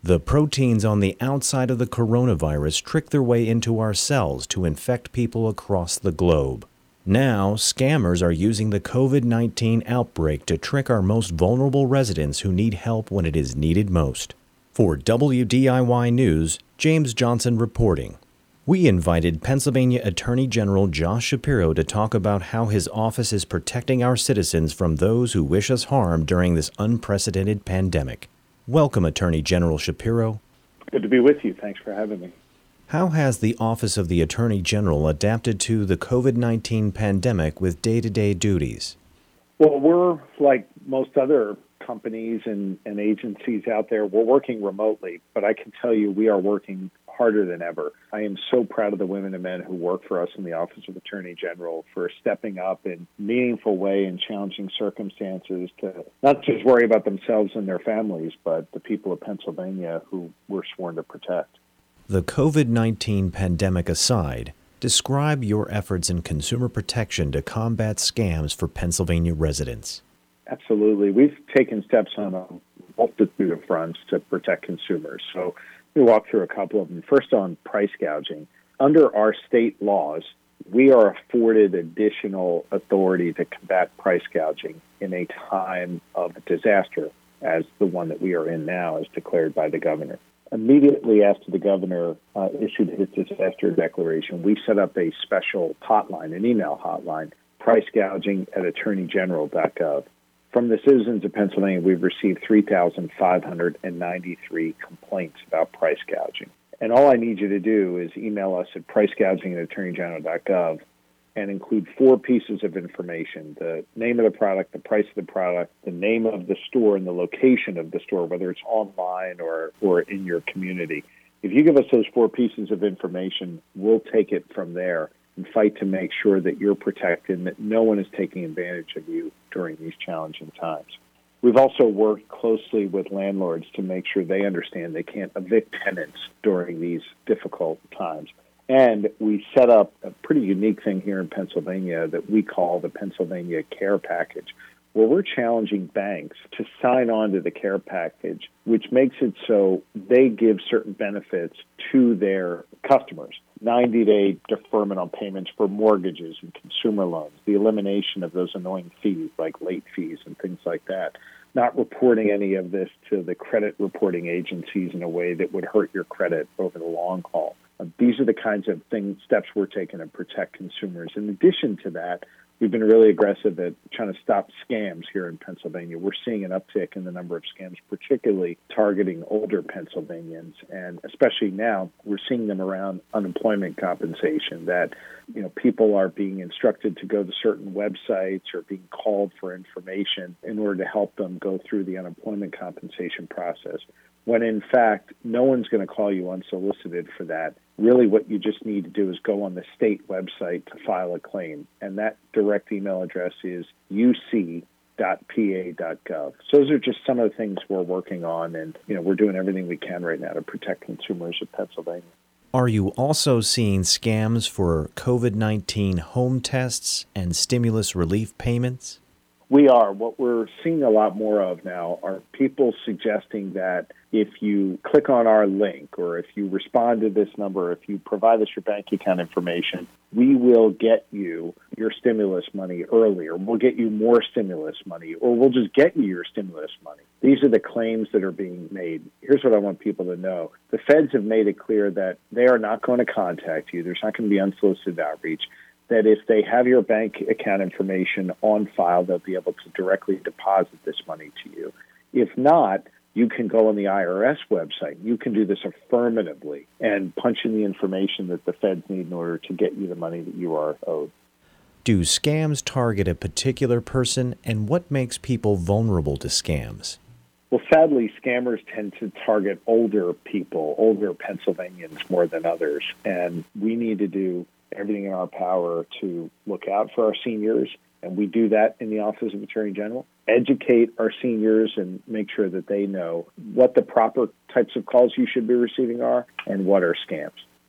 The proteins on the outside of the coronavirus trick their way into our cells to infect people across the globe. Now, scammers are using the COVID-19 outbreak to trick our most vulnerable residents who need help when it is needed most. For WDIY News, James Johnson reporting. We invited Pennsylvania Attorney General Josh Shapiro to talk about how his office is protecting our citizens from those who wish us harm during this unprecedented pandemic. Welcome, Attorney General Shapiro. Good to be with you. Thanks for having me. How has the Office of the Attorney General adapted to the COVID-19 pandemic with day-to-day duties? Well, we're like most other companies and agencies out there. We're working remotely, but I can tell you we are working harder than ever. I am so proud of the women and men who work for us in the Office of Attorney General for stepping up in a meaningful way in challenging circumstances to not just worry about themselves and their families, but the people of Pennsylvania who we're sworn to protect. The COVID-19 pandemic aside, describe your efforts in consumer protection to combat scams for Pennsylvania residents. Absolutely. We've taken steps on a multitude of fronts to protect consumers. So let me walk through a couple of them. First, on price gouging. Under our state laws, we are afforded additional authority to combat price gouging in a time of disaster, as the one that we are in now is declared by the governor. Immediately after the governor issued his disaster declaration, we set up a special hotline, an email hotline, pricegouging@attorneygeneral.gov. From the citizens of Pennsylvania, we've received 3,593 complaints about price gouging. And all I need you to do is email us at pricegouging@attorneygeneral.gov and include 4 pieces of information: the name of the product, the price of the product, the name of the store, and the location of the store, whether it's online or in your community. If you give us those 4 pieces of information, we'll take it from there and fight to make sure that you're protected and that no one is taking advantage of you during these challenging times. We've also worked closely with landlords to make sure they understand they can't evict tenants during these difficult times. And we set up a pretty unique thing here in Pennsylvania that we call the Pennsylvania Care Package, where we're challenging banks to sign on to the care package, which makes it so they give certain benefits to their customers. 90-day deferment on payments for mortgages and consumer loans, the elimination of those annoying fees like late fees and things like that, not reporting any of this to the credit reporting agencies in a way that would hurt your credit over the long haul. These are the kinds of steps we're taking to protect consumers. In addition to that, we've been really aggressive at trying to stop scams here in Pennsylvania. We're seeing an uptick in the number of scams, particularly targeting older Pennsylvanians. And especially now, we're seeing them around unemployment compensation, that people are being instructed to go to certain websites or being called for information in order to help them go through the unemployment compensation process, when in fact, no one's going to call you unsolicited for that. Really, what you just need to do is go on the state website to file a claim, and that direct email address is uc.pa.gov. So those are just some of the things we're working on, and we're doing everything we can right now to protect consumers of Pennsylvania. Are you also seeing scams for COVID-19 home tests and stimulus relief payments? We are. What we're seeing a lot more of now are people suggesting that if you click on our link or if you respond to this number, if you provide us your bank account information, we will get you your stimulus money earlier. We'll get you more stimulus money, or we'll just get you your stimulus money. These are the claims that are being made. Here's what I want people to know. The feds have made it clear that they are not going to contact you. There's not going to be unsolicited outreach. That if they have your bank account information on file, they'll be able to directly deposit this money to you. If not, you can go on the IRS website. You can do this affirmatively and punch in the information that the feds need in order to get you the money that you are owed. Do scams target a particular person, and what makes people vulnerable to scams? Well, sadly, scammers tend to target older people, older Pennsylvanians more than others, and we need to do everything in our power to look out for our seniors, and we do that in the Office of Attorney General. Educate our seniors and make sure that they know what the proper types of calls you should be receiving are and what are scams.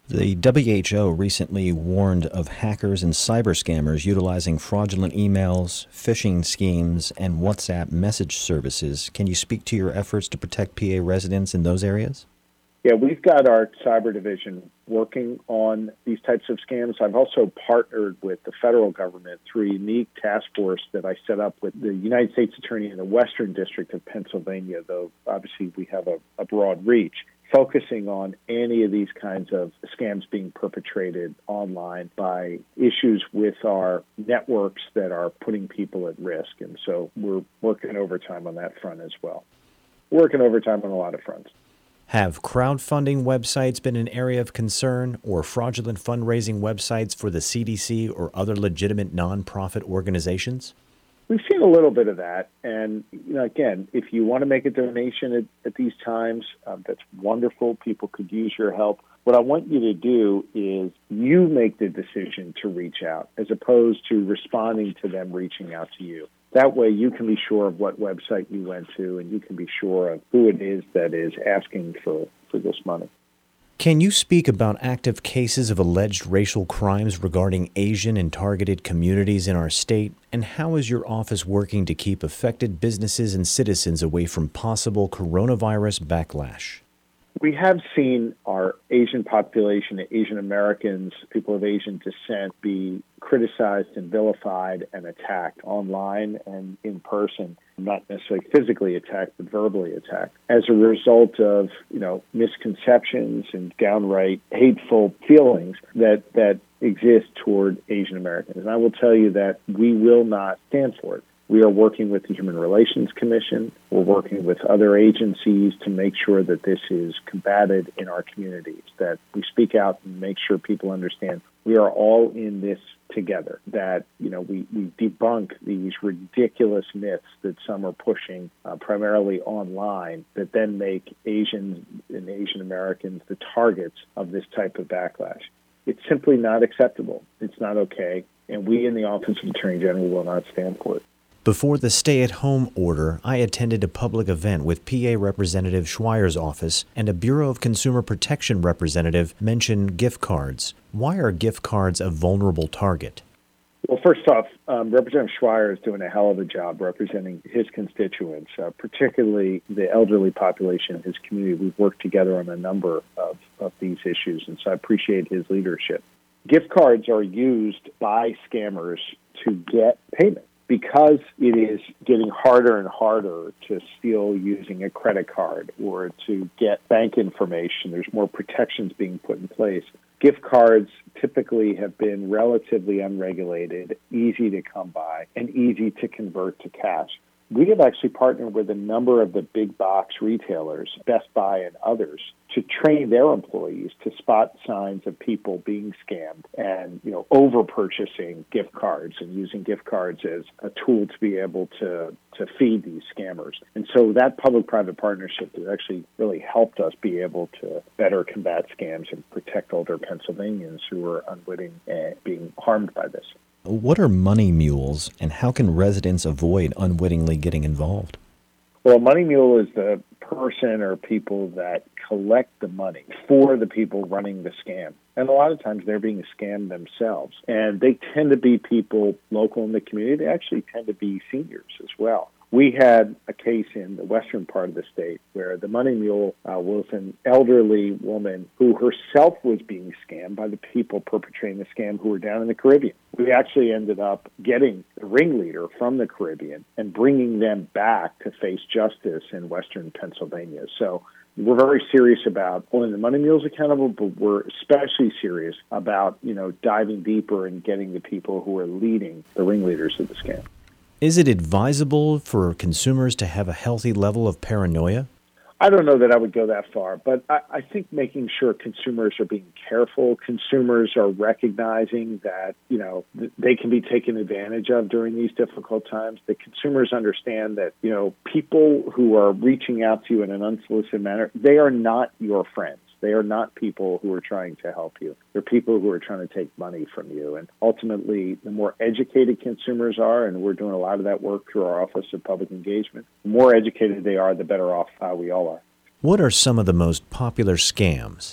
The WHO recently warned of hackers and cyber scammers utilizing fraudulent emails, phishing schemes, and WhatsApp message services. Can you speak to your efforts to protect PA residents in those areas? Yeah, we've got our cyber division working on these types of scams. I've also partnered with the federal government through a unique task force that I set up with the United States Attorney in the Western District of Pennsylvania, though obviously we have a broad reach, focusing on any of these kinds of scams being perpetrated online by issues with our networks that are putting people at risk. And so we're working overtime on that front as well. Working overtime on a lot of fronts. Have crowdfunding websites been an area of concern, or fraudulent fundraising websites for the CDC or other legitimate nonprofit organizations? We've seen a little bit of that. And, again, if you want to make a donation at these times, that's wonderful. People could use your help. What I want you to do is you make the decision to reach out as opposed to responding to them reaching out to you. That way you can be sure of what website you went to, and you can be sure of who it is that is asking for this money. Can you speak about active cases of alleged racial crimes regarding Asian and targeted communities in our state? And how is your office working to keep affected businesses and citizens away from possible coronavirus backlash? We have seen our Asian population, Asian Americans, people of Asian descent, be criticized and vilified and attacked online and in person, not necessarily physically attacked, but verbally attacked, as a result of, misconceptions and downright hateful feelings that exist toward Asian Americans. And I will tell you that we will not stand for it. We are working with the Human Relations Commission. We're working with other agencies to make sure that this is combated in our communities, that we speak out and make sure people understand we are all in this together, that, we debunk these ridiculous myths that some are pushing primarily online that then make Asians and Asian Americans the targets of this type of backlash. It's simply not acceptable. It's not okay. And we in the Office of Attorney General will not stand for it. Before the stay-at-home order, I attended a public event with PA Representative Schweier's office, and a Bureau of Consumer Protection representative mentioned gift cards. Why are gift cards a vulnerable target? Well, first off, Representative Schweier is doing a hell of a job representing his constituents, particularly the elderly population in his community. We've worked together on a number of these issues, and so I appreciate his leadership. Gift cards are used by scammers to get payment. Because it is getting harder and harder to steal using a credit card or to get bank information, there's more protections being put in place. Gift cards typically have been relatively unregulated, easy to come by, and easy to convert to cash. We have actually partnered with a number of the big box retailers, Best Buy and others, to train their employees to spot signs of people being scammed and, over purchasing gift cards and using gift cards as a tool to be able to feed these scammers. And so that public-private partnership has actually really helped us be able to better combat scams and protect older Pennsylvanians who are unwitting and being harmed by this. What are money mules, and how can residents avoid unwittingly getting involved? Well, a money mule is the person or people that collect the money for the people running the scam. And a lot of times they're being scammed themselves. And they tend to be people local in the community. They actually tend to be seniors as well. We had a case in the western part of the state where the money mule was an elderly woman who herself was being scammed by the people perpetrating the scam who were down in the Caribbean. We actually ended up getting the ringleader from the Caribbean and bringing them back to face justice in western Pennsylvania. So we're very serious about holding the money mules accountable, but we're especially serious about, diving deeper and getting the people who are leading the ringleaders of the scam. Is it advisable for consumers to have a healthy level of paranoia? I don't know that I would go that far, but I think making sure consumers are being careful, consumers are recognizing that, they can be taken advantage of during these difficult times, that consumers understand that, people who are reaching out to you in an unsolicited manner, they are not your friends. They are not people who are trying to help you. They're people who are trying to take money from you. And ultimately, the more educated consumers are, and we're doing a lot of that work through our Office of Public Engagement, the more educated they are, the better off we all are. What are some of the most popular scams?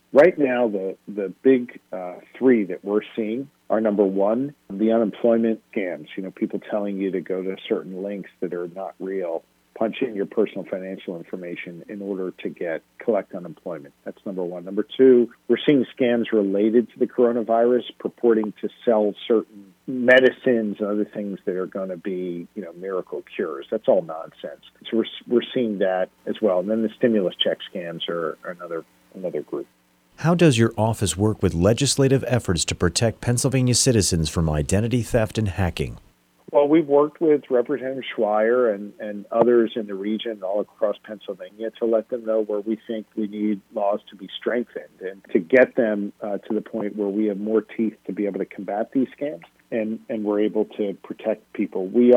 Right now, the big three that we're seeing are, number one, the unemployment scams. People telling you to go to certain links that are not real. Punch in your personal financial information in order to collect unemployment. That's number one. Number two, we're seeing scams related to the coronavirus purporting to sell certain medicines and other things that are going to be, miracle cures. That's all nonsense. So we're seeing that as well. And then the stimulus check scams are another group. How does your office work with legislative efforts to protect Pennsylvania citizens from identity theft and hacking? Well, we've worked with Representative Schweier and others in the region all across Pennsylvania to let them know where we think we need laws to be strengthened and to get them to the point where we have more teeth to be able to combat these scams and we're able to protect people. We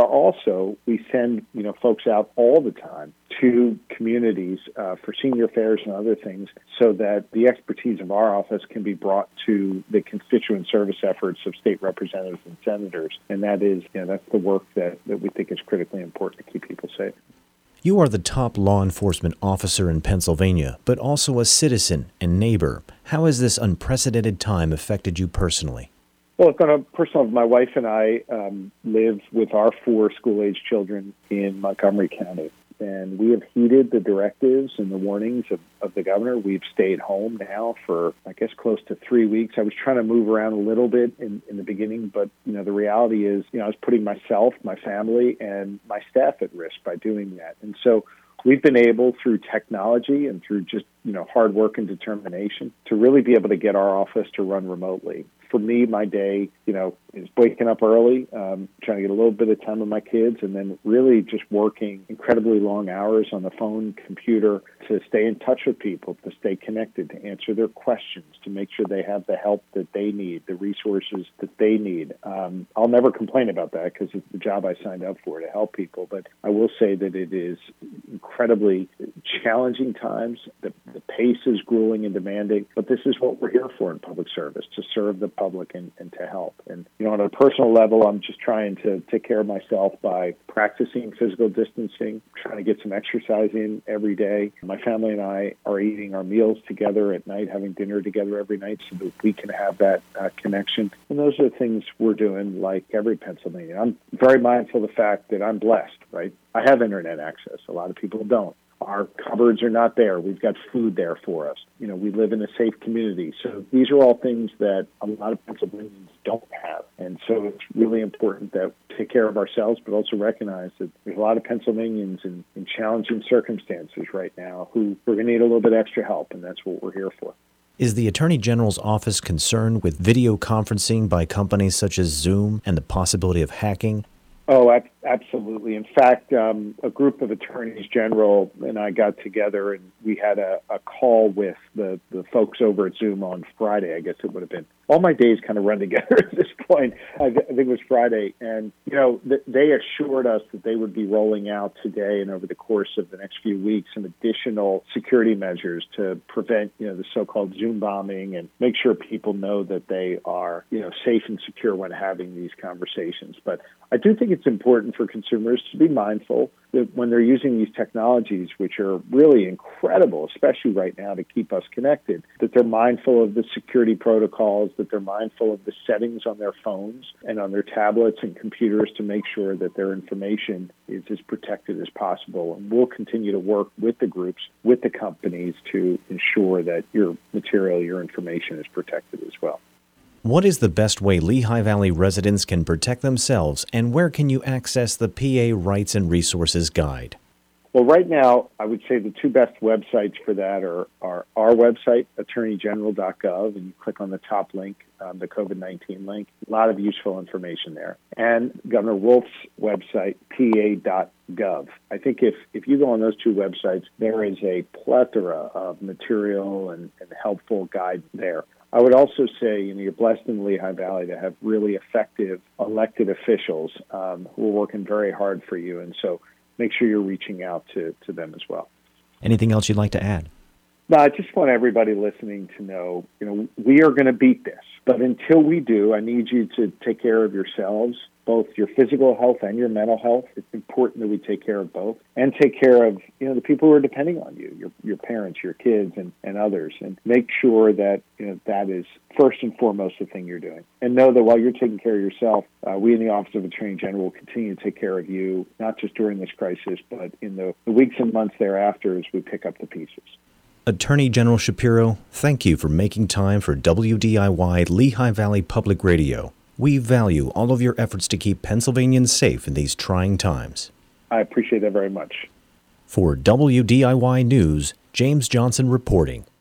send folks out all the time to communities for senior affairs and other things so that the expertise of our office can be brought to the constituent service efforts of state representatives and senators. And that is, that's the work that we think is critically important to keep people safe. You are the top law enforcement officer in Pennsylvania, but also a citizen and neighbor. How has this unprecedented time affected you personally? Well, on a personal, my wife and I live with our 4 school-age children in Montgomery County, and we have heeded the directives and the warnings of the governor. We've stayed home now for, I guess, close to 3 weeks. I was trying to move around a little bit in the beginning, but, the reality is, I was putting myself, my family, and my staff at risk by doing that. And so we've been able, through technology and through just, hard work and determination, to really be able to get our office to run remotely. For me, my day, is waking up early, trying to get a little bit of time with my kids, and then really just working incredibly long hours on the phone, computer, to stay in touch with people, to stay connected, to answer their questions, to make sure they have the help that they need, the resources that they need. I'll never complain about that because it's the job I signed up for, to help people. But I will say that it is incredibly challenging times. The pace is grueling and demanding, but this is what we're here for in public service, to serve the public and to help. And, on a personal level, I'm just trying to take care of myself by practicing physical distancing, trying to get some exercise in every day. My family and I are eating our meals together at night, having dinner together every night so that we can have that connection. And those are the things we're doing like every Pennsylvanian. I'm very mindful of the fact that I'm blessed, right? I have internet access. A lot of people don't. Our cupboards are not there. We've got food there for us. We live in a safe community. So these are all things that a lot of Pennsylvanians don't have. And so it's really important that we take care of ourselves, but also recognize that there's a lot of Pennsylvanians in challenging circumstances right now who are going to need a little bit extra help, and that's what we're here for. Is the Attorney General's office concerned with video conferencing by companies such as Zoom and the possibility of hacking? Oh, absolutely. In fact, a group of attorneys general and I got together and we had a call with the folks over at Zoom on Friday, I guess it would have been. All my days kind of run together at this point. I think it was Friday. And, they assured us that they would be rolling out today and over the course of the next few weeks some additional security measures to prevent, the so-called Zoom bombing and make sure people know that they are, safe and secure when having these conversations. But I do think it's important for consumers to be mindful that when they're using these technologies, which are really incredible, especially right now to keep us connected, that they're mindful of the security protocols, that they're mindful of the settings on their phones and on their tablets and computers to make sure that their information is as protected as possible. And we'll continue to work with the groups, with the companies to ensure that your material, your information is protected as well. What is the best way Lehigh Valley residents can protect themselves, and where can you access the PA Rights and Resources Guide? Well, right now, I would say the 2 best websites for that are our website, attorneygeneral.gov, and you click on the top link, the COVID-19 link. A lot of useful information there. And Governor Wolf's website, pa.gov. I think if you go on those 2 websites, there is a plethora of material and helpful guide there. I would also say, you're blessed in the Lehigh Valley to have really effective elected officials who are working very hard for you. And so make sure you're reaching out to them as well. Anything else you'd like to add? No, I just want everybody listening to know, we are going to beat this. But until we do, I need you to take care of yourselves, both your physical health and your mental health. It's important that we take care of both and take care of, the people who are depending on you, your parents, your kids, and others. And make sure that, that is first and foremost the thing you're doing. And know that while you're taking care of yourself, we in the Office of Attorney General will continue to take care of you, not just during this crisis, but in the weeks and months thereafter as we pick up the pieces. Attorney General Shapiro, thank you for making time for WDIY Lehigh Valley Public Radio. We value all of your efforts to keep Pennsylvanians safe in these trying times. I appreciate that very much. For WDIY News, James Johnson reporting.